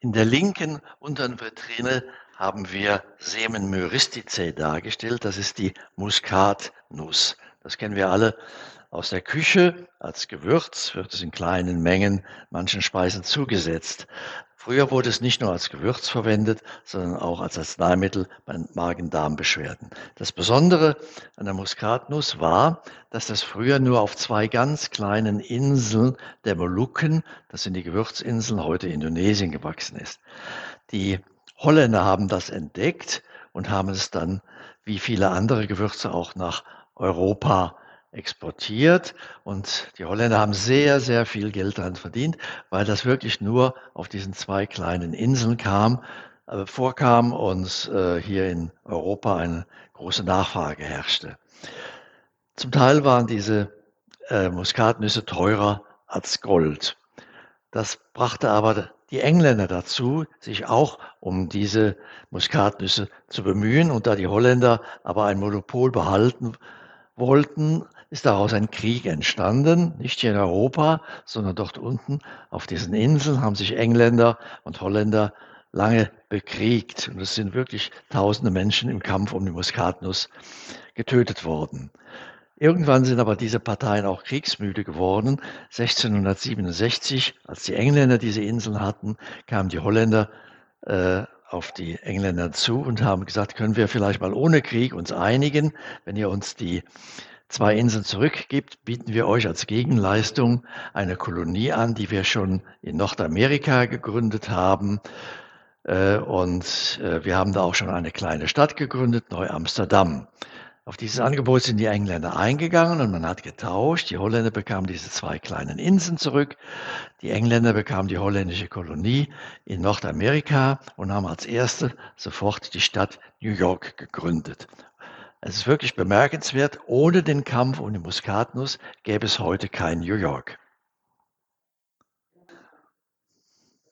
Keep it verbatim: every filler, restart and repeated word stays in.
In der linken unteren Vitrine haben wir Semen myristicae dargestellt. Das ist die Muskatnuss. Das kennen wir alle aus der Küche. Als Gewürz wird es in kleinen Mengen manchen Speisen zugesetzt. Früher wurde es nicht nur als Gewürz verwendet, sondern auch als Arzneimittel bei Magen-Darm-Beschwerden. Das Besondere an der Muskatnuss war, dass das früher nur auf zwei ganz kleinen Inseln der Molukken, das sind die Gewürzinseln, heute Indonesien, gewachsen ist. Die Holländer haben das entdeckt und haben es dann wie viele andere Gewürze auch nach Europa exportiert. Und die Holländer haben sehr, sehr viel Geld daran verdient, weil das wirklich nur auf diesen zwei kleinen Inseln kam, äh, vorkam und äh, hier in Europa eine große Nachfrage herrschte. Zum Teil waren diese äh, Muskatnüsse teurer als Gold. Das brachte aber die Engländer dazu, sich auch um diese Muskatnüsse zu bemühen. Und da die Holländer aber ein Monopol behalten wollten, ist daraus ein Krieg entstanden, nicht hier in Europa, sondern dort unten auf diesen Inseln haben sich Engländer und Holländer lange bekriegt. Und es sind wirklich tausende Menschen im Kampf um die Muskatnuss getötet worden. Irgendwann sind aber diese Parteien auch kriegsmüde geworden. sechzehnhundertsiebenundsechzig, als die Engländer diese Inseln hatten, kamen die Holländer äh, auf die Engländer zu und haben gesagt, können wir vielleicht mal ohne Krieg uns einigen, wenn ihr uns die zwei Inseln zurückgibt, bieten wir euch als Gegenleistung eine Kolonie an, die wir schon in Nordamerika gegründet haben. Äh, und äh, wir haben da auch schon eine kleine Stadt gegründet, Neu-Amsterdam. Auf dieses Angebot sind die Engländer eingegangen und man hat getauscht. Die Holländer bekamen diese zwei kleinen Inseln zurück. Die Engländer bekamen die holländische Kolonie in Nordamerika und haben als erste sofort die Stadt New York gegründet. Es ist wirklich bemerkenswert, ohne den Kampf um die Muskatnuss gäbe es heute kein New York.